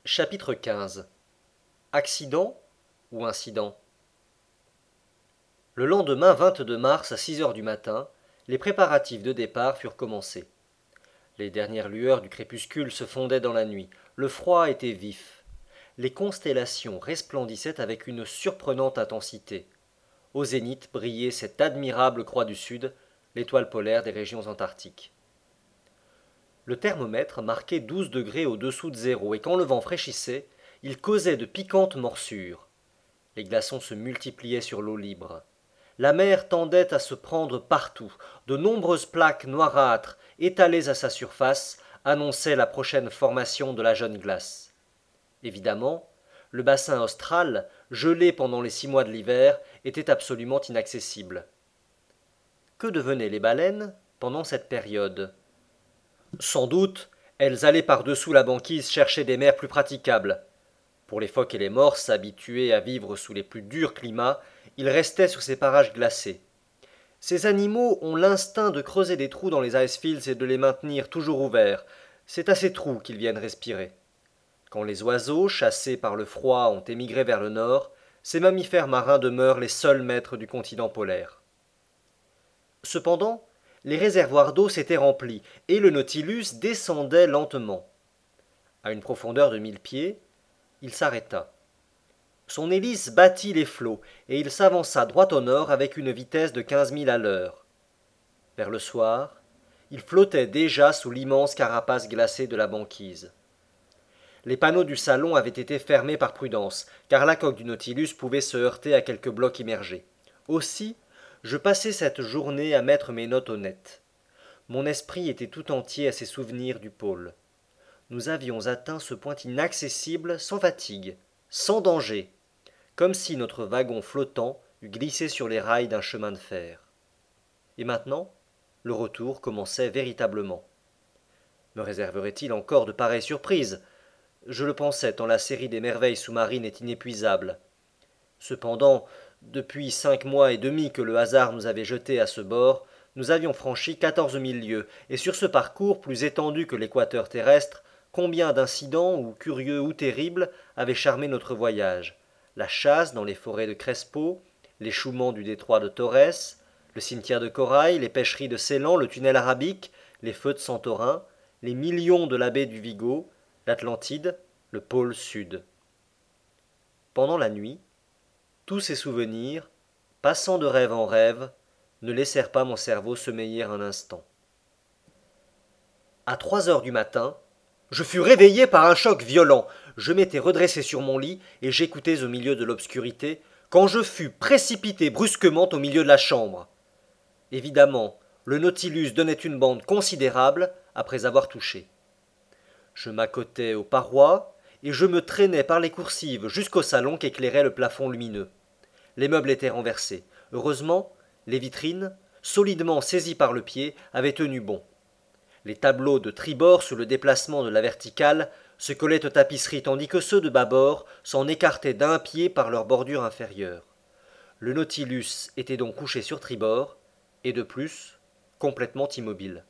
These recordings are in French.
Chapitre 15. Accident ou incident? Le lendemain 22 mars à 6 heures du matin, les préparatifs de départ furent commencés. Les dernières lueurs du crépuscule se fondaient dans la nuit, le froid était vif. Les constellations resplendissaient avec une surprenante intensité. Au zénith brillait cette admirable croix du Sud, l'étoile polaire des régions antarctiques. Le thermomètre marquait 12 degrés au-dessous de zéro, et quand le vent fraîchissait, il causait de piquantes morsures. Les glaçons se multipliaient sur l'eau libre. La mer tendait à se prendre partout. De nombreuses plaques noirâtres, étalées à sa surface, annonçaient la prochaine formation de la jeune glace. Évidemment, le bassin austral, gelé pendant les 6 mois de l'hiver, était absolument inaccessible. Que devenaient les baleines pendant cette période? Sans doute, elles allaient par-dessous la banquise chercher des mers plus praticables. Pour les phoques et les morses, habitués à vivre sous les plus durs climats, ils restaient sur ces parages glacés. Ces animaux ont l'instinct de creuser des trous dans les icefields et de les maintenir toujours ouverts. C'est à ces trous qu'ils viennent respirer. Quand les oiseaux, chassés par le froid, ont émigré vers le nord, ces mammifères marins demeurent les seuls maîtres du continent polaire. Cependant, les réservoirs d'eau s'étaient remplis, et le Nautilus descendait lentement. À une profondeur de 1000 pieds, il s'arrêta. Son hélice battit les flots, et il s'avança droit au nord avec une vitesse de 15 milles à l'heure. Vers le soir, il flottait déjà sous l'immense carapace glacée de la banquise. Les panneaux du salon avaient été fermés par prudence, car la coque du Nautilus pouvait se heurter à quelques blocs immergés. Aussi, je passai cette journée à mettre mes notes au net. Mon esprit était tout entier à ces souvenirs du pôle. Nous avions atteint ce point inaccessible sans fatigue, sans danger, comme si notre wagon flottant eût glissé sur les rails d'un chemin de fer. Et maintenant, le retour commençait véritablement. Me réserverait-il encore de pareilles surprises? Je le pensais tant la série des merveilles sous-marines est inépuisable. Cependant, depuis 5 mois et demi que le hasard nous avait jetés à ce bord, nous avions franchi 14 000 lieues, et sur ce parcours plus étendu que l'équateur terrestre, combien d'incidents, ou curieux ou terribles, avaient charmé notre voyage. La chasse dans les forêts de Crespo, l'échouement du détroit de Torrès, le cimetière de corail, les pêcheries de Ceylan, le tunnel arabique, les feux de Santorin, les millions de la baie du Vigo, l'Atlantide, le pôle sud. Pendant la nuit, tous ces souvenirs, passant de rêve en rêve, ne laissèrent pas mon cerveau sommeiller un instant. À 3 heures du matin, je fus réveillé par un choc violent. Je m'étais redressé sur mon lit et j'écoutais au milieu de l'obscurité, quand je fus précipité brusquement au milieu de la chambre. Évidemment, le Nautilus donnait une bande considérable après avoir touché. Je m'accotai aux parois et je me traînai par les coursives jusqu'au salon qu'éclairait le plafond lumineux. Les meubles étaient renversés. Heureusement, les vitrines, solidement saisies par le pied, avaient tenu bon. Les tableaux de tribord sous le déplacement de la verticale se collaient aux tapisseries, tandis que ceux de bâbord s'en écartaient d'un pied par leur bordure inférieure. Le Nautilus était donc couché sur tribord, et de plus, complètement immobile.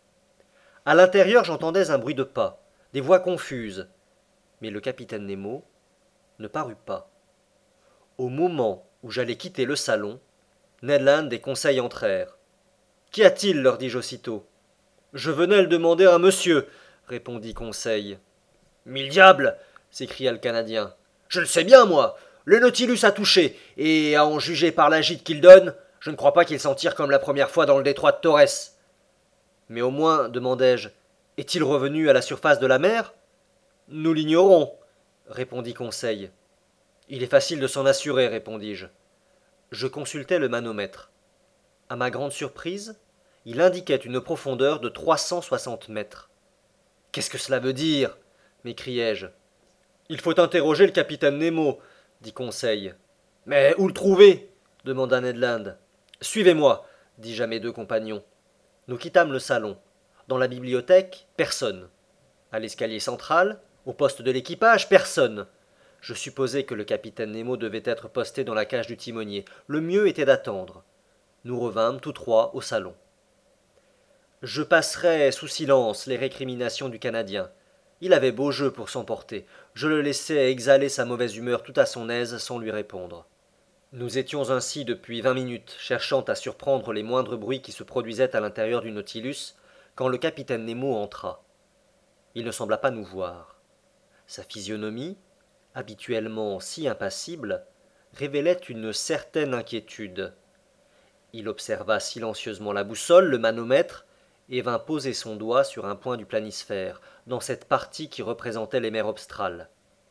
À l'intérieur, j'entendais un bruit de pas, des voix confuses, mais le capitaine Nemo ne parut pas. Au moment où j'allais quitter le salon, Ned Land et Conseil entrèrent. Qu'y a-t-il? Leur dis-je aussitôt. Je venais le demander à monsieur, répondit Conseil. Mille diables! S'écria le Canadien. Je le sais bien, moi. Le Nautilus a touché, et à en juger par l'agite qu'il donne, je ne crois pas qu'il s'en tire comme la première fois dans le détroit de Torrès. Mais au moins, demandai-je, est-il revenu à la surface de la mer? Nous l'ignorons, répondit Conseil. Il est facile de s'en assurer, répondis-je. Je consultai le manomètre. À ma grande surprise, il indiquait une profondeur de 360 mètres. Qu'est-ce que cela veut dire? M'écriai-je. Il faut interroger le capitaine Nemo, dit Conseil. Mais où le trouver? Demanda Ned Land. Suivez-moi, dis-je à mes 2 compagnons. Nous quittâmes le salon. Dans la bibliothèque, personne. À l'escalier central, au poste de l'équipage, personne. Je supposai que le capitaine Nemo devait être posté dans la cage du timonier. Le mieux était d'attendre. Nous revînmes tous trois au salon. Je passerai sous silence les récriminations du Canadien. Il avait beau jeu pour s'emporter. Je le laissais exhaler sa mauvaise humeur tout à son aise sans lui répondre. Nous étions ainsi depuis 20 minutes, cherchant à surprendre les moindres bruits qui se produisaient à l'intérieur du Nautilus, quand le capitaine Nemo entra. Il ne sembla pas nous voir. Sa physionomie, habituellement si impassible, révélait une certaine inquiétude. Il observa silencieusement la boussole, le manomètre, et vint poser son doigt sur un point du planisphère, dans cette partie qui représentait les mers australes.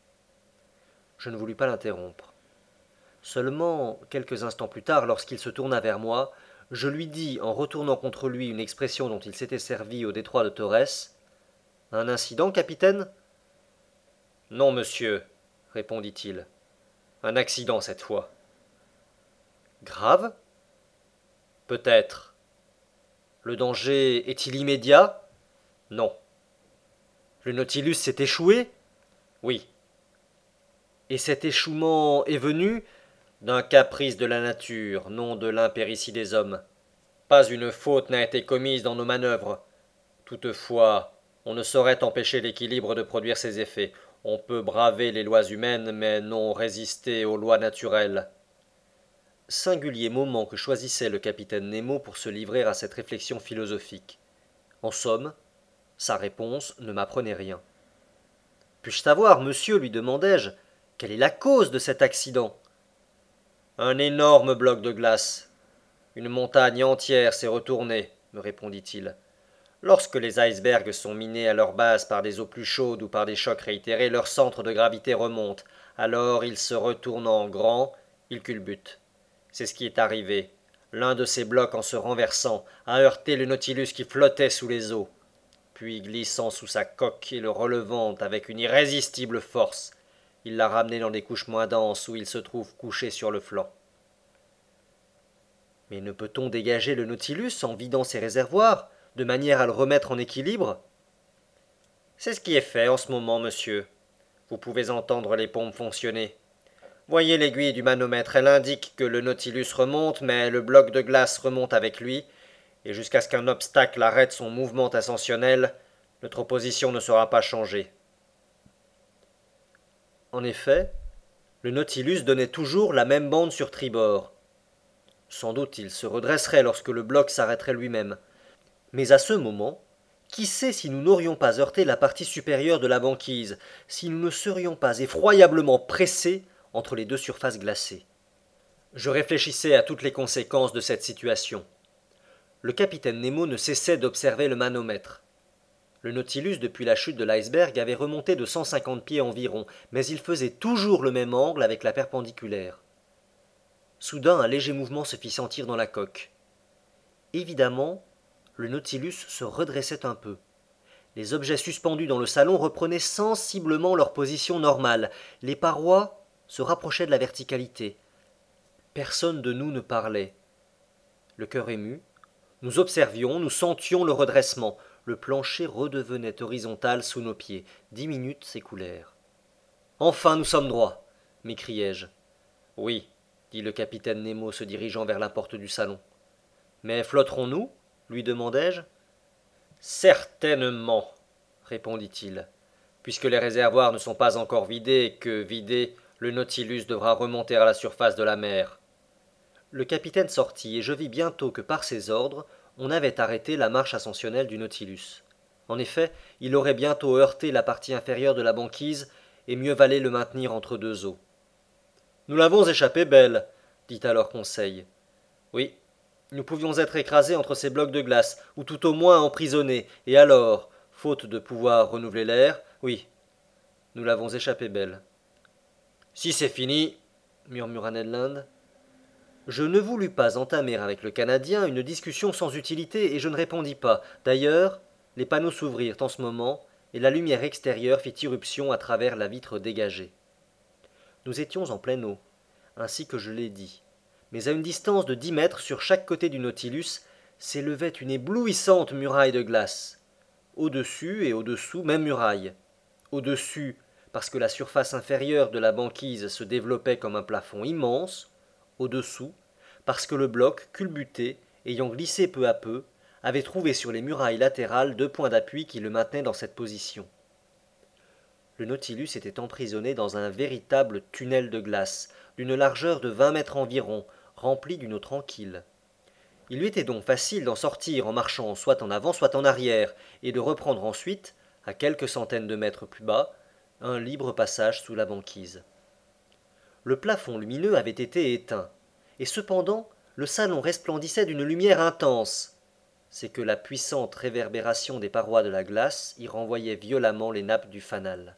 Je ne voulus pas l'interrompre. Seulement, quelques instants plus tard, lorsqu'il se tourna vers moi, je lui dis, en retournant contre lui une expression dont il s'était servi au détroit de Torrès, « Un incident, capitaine » ? Non, monsieur, répondit-il. Un accident cette fois. Grave ? Peut-être. Le danger est-il immédiat ? Non. Le Nautilus s'est échoué ? Oui. Et cet échouement est venu d'un caprice de la nature, non de l'impéritie des hommes. Pas une faute n'a été commise dans nos manœuvres. Toutefois, on ne saurait empêcher l'équilibre de produire ses effets. On peut braver les lois humaines, mais non résister aux lois naturelles. Singulier moment que choisissait le capitaine Nemo pour se livrer à cette réflexion philosophique. En somme, sa réponse ne m'apprenait rien. Puis-je savoir, monsieur, lui demandai-je, quelle est la cause de cet accident ? Un énorme bloc de glace. Une montagne entière s'est retournée, me répondit-il. Lorsque les icebergs sont minés à leur base par des eaux plus chaudes ou par des chocs réitérés, leur centre de gravité remonte. Alors ils se retournent en grand, ils culbutent. C'est ce qui est arrivé. L'un de ces blocs, en se renversant, a heurté le Nautilus qui flottait sous les eaux. Puis, glissant sous sa coque et le relevant avec une irrésistible force, il l'a ramené dans des couches moins denses où il se trouve couché sur le flanc. Mais ne peut-on dégager le Nautilus en vidant ses réservoirs, de manière à le remettre en équilibre ? C'est ce qui est fait en ce moment, monsieur. Vous pouvez entendre les pompes fonctionner. Voyez l'aiguille du manomètre, elle indique que le Nautilus remonte, mais le bloc de glace remonte avec lui, et jusqu'à ce qu'un obstacle arrête son mouvement ascensionnel, notre position ne sera pas changée. En effet, le Nautilus donnait toujours la même bande sur tribord. Sans doute il se redresserait lorsque le bloc s'arrêterait lui-même. Mais à ce moment, qui sait si nous n'aurions pas heurté la partie supérieure de la banquise, si nous ne serions pas effroyablement pressés entre les deux surfaces glacées. Je réfléchissais à toutes les conséquences de cette situation. Le capitaine Nemo ne cessait d'observer le manomètre. Le Nautilus, depuis la chute de l'iceberg, avait remonté de 150 pieds environ, mais il faisait toujours le même angle avec la perpendiculaire. Soudain, un léger mouvement se fit sentir dans la coque. Évidemment, le Nautilus se redressait un peu. Les objets suspendus dans le salon reprenaient sensiblement leur position normale. Les parois se rapprochaient de la verticalité. Personne de nous ne parlait. Le cœur ému, nous observions, nous sentions le redressement. Le plancher redevenait horizontal sous nos pieds. 10 minutes s'écoulèrent. Enfin, nous sommes droits, m'écriai-je. Oui, dit le capitaine Nemo se dirigeant vers la porte du salon. Mais flotterons-nous ? Lui demandai-je. Certainement, répondit-il, puisque les réservoirs ne sont pas encore vidés et que, vidé, le Nautilus devra remonter à la surface de la mer. Le capitaine sortit et je vis bientôt que par ses ordres, on avait arrêté la marche ascensionnelle du Nautilus. En effet, il aurait bientôt heurté la partie inférieure de la banquise et mieux valait le maintenir entre deux eaux. Nous l'avons échappé belle, dit alors Conseil. Oui, nous pouvions être écrasés entre ces blocs de glace, ou tout au moins emprisonnés, et alors, faute de pouvoir renouveler l'air, oui, nous l'avons échappé belle. Si c'est fini, murmura Ned Land. Je ne voulus pas entamer avec le Canadien une discussion sans utilité et je ne répondis pas. D'ailleurs, les panneaux s'ouvrirent en ce moment et la lumière extérieure fit irruption à travers la vitre dégagée. Nous étions en pleine eau, ainsi que je l'ai dit, mais à une distance de 10 mètres sur chaque côté du Nautilus s'élevait une éblouissante muraille de glace. Au-dessus et au-dessous, même muraille. Au-dessus, parce que la surface inférieure de la banquise se développait comme un plafond immense, au-dessous, parce que le bloc, culbuté, ayant glissé peu à peu, avait trouvé sur les murailles latérales 2 points d'appui qui le maintenaient dans cette position. Le Nautilus était emprisonné dans un véritable tunnel de glace, d'une largeur de 20 mètres environ, rempli d'une eau tranquille. Il lui était donc facile d'en sortir en marchant soit en avant, soit en arrière, et de reprendre ensuite, à quelques centaines de mètres plus bas, un libre passage sous la banquise. Le plafond lumineux avait été éteint, et cependant le salon resplendissait d'une lumière intense. C'est que la puissante réverbération des parois de la glace y renvoyait violemment les nappes du fanal.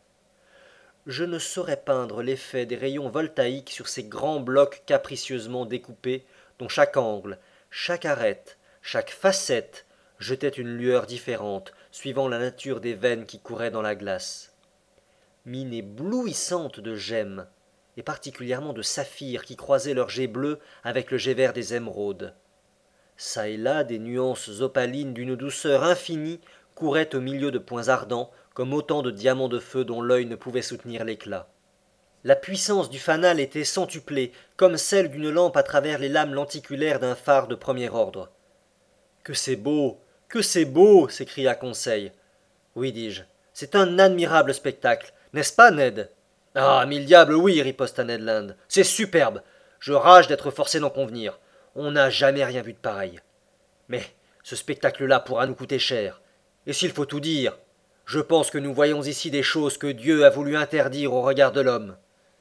Je ne saurais peindre l'effet des rayons voltaïques sur ces grands blocs capricieusement découpés, dont chaque angle, chaque arête, chaque facette jetait une lueur différente, suivant la nature des veines qui couraient dans la glace. Mine éblouissante de gemmes, et particulièrement de saphirs qui croisaient leur jet bleu avec le jet vert des émeraudes. Çà et là des nuances opalines d'une douceur infinie couraient au milieu de points ardents, comme autant de diamants de feu dont l'œil ne pouvait soutenir l'éclat. La puissance du fanal était centuplée, comme celle d'une lampe à travers les lames lenticulaires d'un phare de premier ordre. Que c'est beau, que c'est beau, s'écria Conseil. Oui, dis-je, c'est un admirable spectacle, n'est-ce pas, Ned? Ah, mille diables, oui, riposta Ned Land. C'est superbe. Je rage d'être forcé d'en convenir. On n'a jamais rien vu de pareil. Mais ce spectacle-là pourra nous coûter cher. Et s'il faut tout dire, je pense que nous voyons ici des choses que Dieu a voulu interdire au regard de l'homme.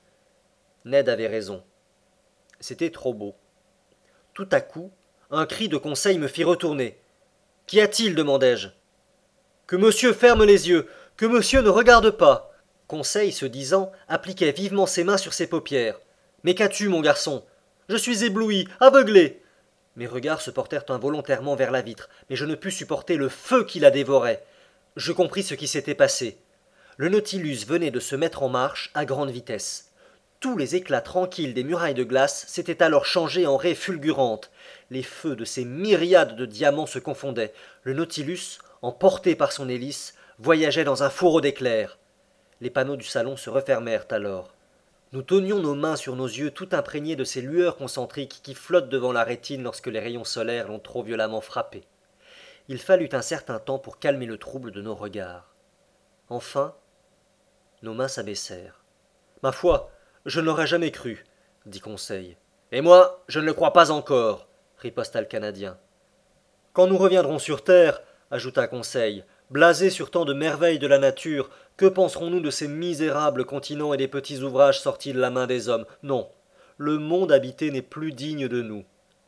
Ned avait raison. C'était trop beau. Tout à coup, un cri de Conseil me fit retourner. Qu'y a-t-il demandai-je. Que monsieur ferme les yeux, que monsieur ne regarde pas. Conseil, se disant, appliquait vivement ses mains sur ses paupières. Mais qu'as-tu, mon garçon? Je suis ébloui, aveuglé. Mes regards se portèrent involontairement vers la vitre, mais je ne pus supporter le feu qui la dévorait. Je compris ce qui s'était passé. Le Nautilus venait de se mettre en marche à grande vitesse. Tous les éclats tranquilles des murailles de glace s'étaient alors changés en raies fulgurantes. Les feux de ces myriades de diamants se confondaient. Le Nautilus, emporté par son hélice, voyageait dans un fourreau d'éclairs. Les panneaux du salon se refermèrent alors. Nous tenions nos mains sur nos yeux tout imprégnés de ces lueurs concentriques qui flottent devant la rétine lorsque les rayons solaires l'ont trop violemment frappé. Il fallut un certain temps pour calmer le trouble de nos regards. Enfin, nos mains s'abaissèrent. Ma foi, je ne l'aurais jamais cru, dit Conseil. Et moi, je ne le crois pas encore, riposta le Canadien. Quand nous reviendrons sur terre, ajouta Conseil, blasés sur tant de merveilles de la nature, que penserons-nous de ces misérables continents et des petits ouvrages sortis de la main des hommes? Non, le monde habité n'est plus digne de nous.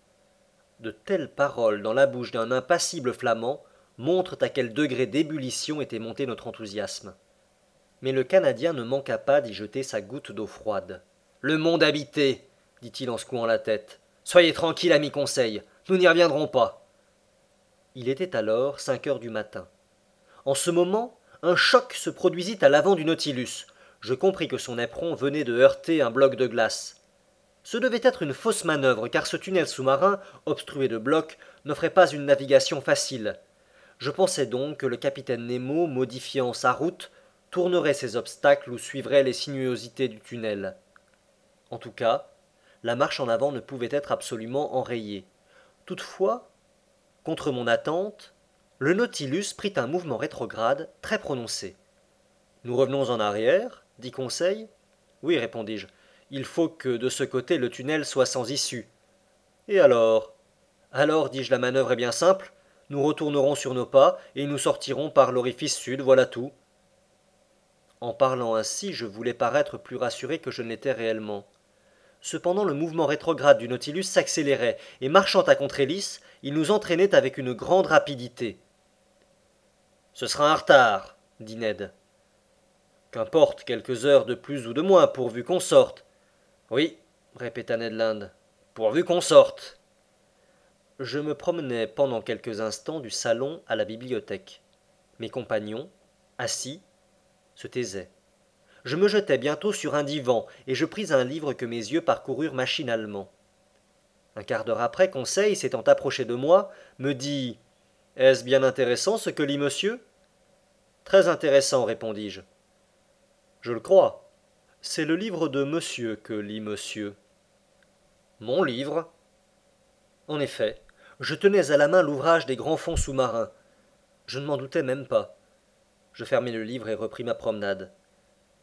De telles paroles dans la bouche d'un impassible flamand montrent à quel degré d'ébullition était monté notre enthousiasme. Mais le Canadien ne manqua pas d'y jeter sa goutte d'eau froide. Le monde habité, dit-il en secouant la tête. Soyez tranquille, ami Conseil, nous n'y reviendrons pas. Il était alors 5 heures du matin. En ce moment, un choc se produisit à l'avant du Nautilus. Je compris que son éperon venait de heurter un bloc de glace. Ce devait être une fausse manœuvre, car ce tunnel sous-marin, obstrué de blocs, n'offrait pas une navigation facile. Je pensais donc que le capitaine Nemo, modifiant sa route, tournerait ces obstacles ou suivrait les sinuosités du tunnel. En tout cas, la marche en avant ne pouvait être absolument enrayée. Toutefois, contre mon attente, le Nautilus prit un mouvement rétrograde très prononcé. Nous revenons en arrière, dit Conseil. Oui, répondis-je. Il faut que de ce côté le tunnel soit sans issue. Et alors? Alors, dis-je, la manœuvre est bien simple. Nous retournerons sur nos pas et nous sortirons par l'orifice sud, voilà tout. En parlant ainsi, je voulais paraître plus rassuré que je ne l'étais réellement. Cependant, le mouvement rétrograde du Nautilus s'accélérait, et marchant à contre-hélice, il nous entraînait avec une grande rapidité. Ce sera un retard, dit Ned. Qu'importe, quelques heures de plus ou de moins, pourvu qu'on sorte. Oui, répéta Ned Land, pourvu qu'on sorte. Je me promenais pendant quelques instants du salon à la bibliothèque. Mes compagnons, assis, se taisaient. Je me jetai bientôt sur un divan, et je pris un livre que mes yeux parcoururent machinalement. Un quart d'heure après, Conseil, s'étant approché de moi, me dit « Est-ce bien intéressant ce que lit monsieur ?»« Très intéressant, répondis-je. »« Je le crois. C'est le livre de monsieur que lit monsieur. »« Mon livre ?» En effet, je tenais à la main l'ouvrage des grands fonds sous-marins. Je ne m'en doutais même pas. Je fermai le livre et repris ma promenade.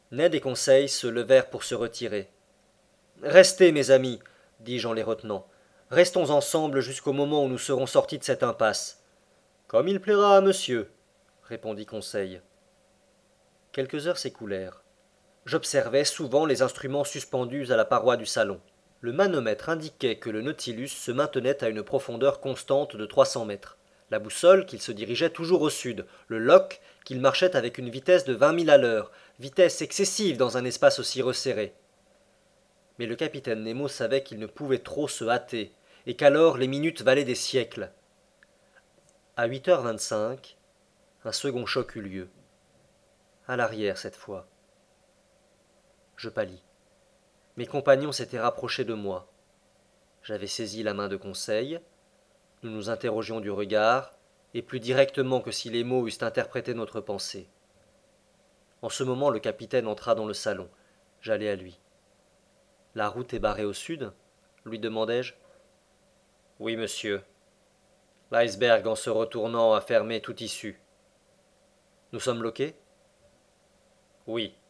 Ned et Conseil se levèrent pour se retirer. Restez, mes amis, dis-je en les retenant. Restons ensemble jusqu'au moment où nous serons sortis de cette impasse. Comme il plaira à monsieur, répondit Conseil. Quelques heures s'écoulèrent. J'observais souvent les instruments suspendus à la paroi du salon. Le manomètre indiquait que le Nautilus se maintenait à une profondeur constante de 300 mètres. La boussole qu'il se dirigeait toujours au sud, le loch qu'il marchait avec une vitesse de 20 000 à l'heure, vitesse excessive dans un espace aussi resserré. Mais le capitaine Nemo savait qu'il ne pouvait trop se hâter, et qu'alors les minutes valaient des siècles. À 8h25, un second choc eut lieu. À l'arrière cette fois. Je pâlis. Mes compagnons s'étaient rapprochés de moi. J'avais saisi la main de Conseil. Nous nous interrogions du regard, et plus directement que si les mots eussent interprété notre pensée. En ce moment, le capitaine entra dans le salon. J'allai à lui. La route est barrée au sud lui demandai-je. Oui, monsieur. L'iceberg, en se retournant, a fermé toute issue. Nous sommes bloqués? Oui.